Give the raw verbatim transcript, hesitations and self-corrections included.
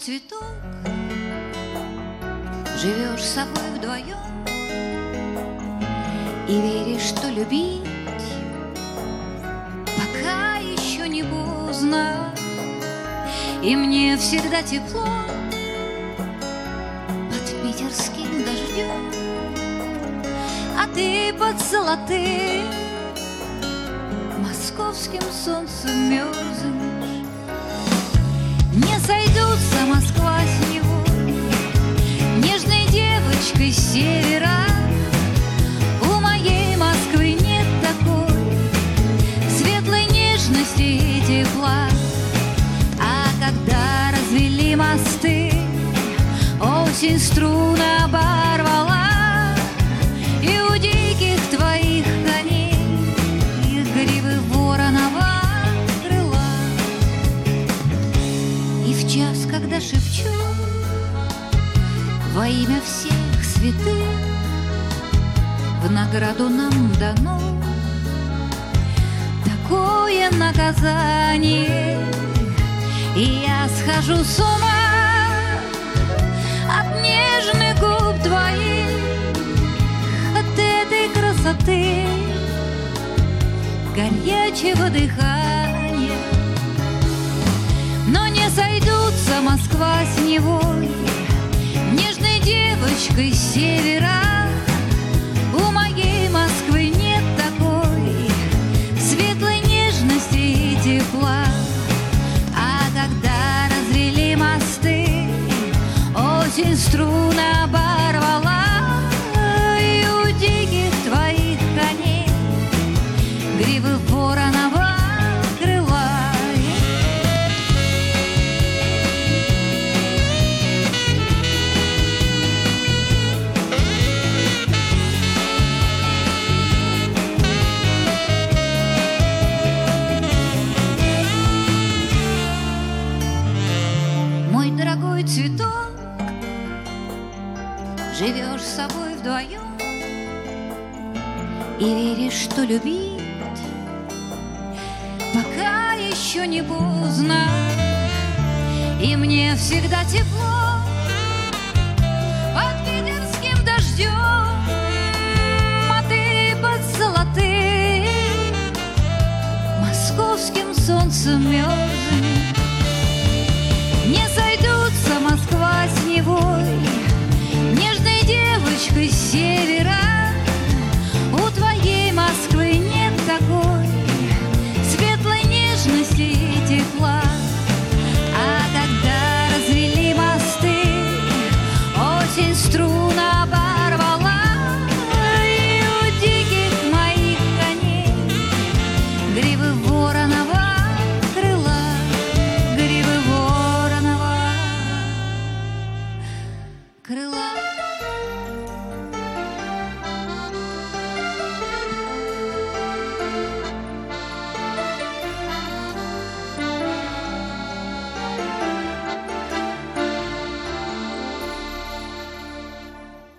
цветок, живешь с собой вдвоем и веришь, что любить пока еще не поздно, и мне всегда тепло под питерским дождем, а ты под золотым московским солнцем мерзнешь. Не сойдутся Москва с него нежной девочкой с севера. У моей Москвы нет такой светлой нежности и тепла. А когда развели мосты, осень струны оборвала, и у диких твоих коней их гривы воронова крыла. И в час, когда шепчу во имя всех святых, в награду нам дано такое наказание, и я схожу с ума от нежных губ твоих, от этой красоты, горячего дыхания. Но не сойдутся Москва с Невой нежной девочкой с севера. У моей Москвы нет такой светлой нежности и тепла. А когда развели мосты, осень струны оборвала, и у диких твоих коней гривы воронова крыла. Мой дорогой цветок, живешь с собой вдвоем и веришь, что любить пока еще не поздно, и мне всегда тепло под питерским дождем, а ты под золотым московским солнцем мерзнешь.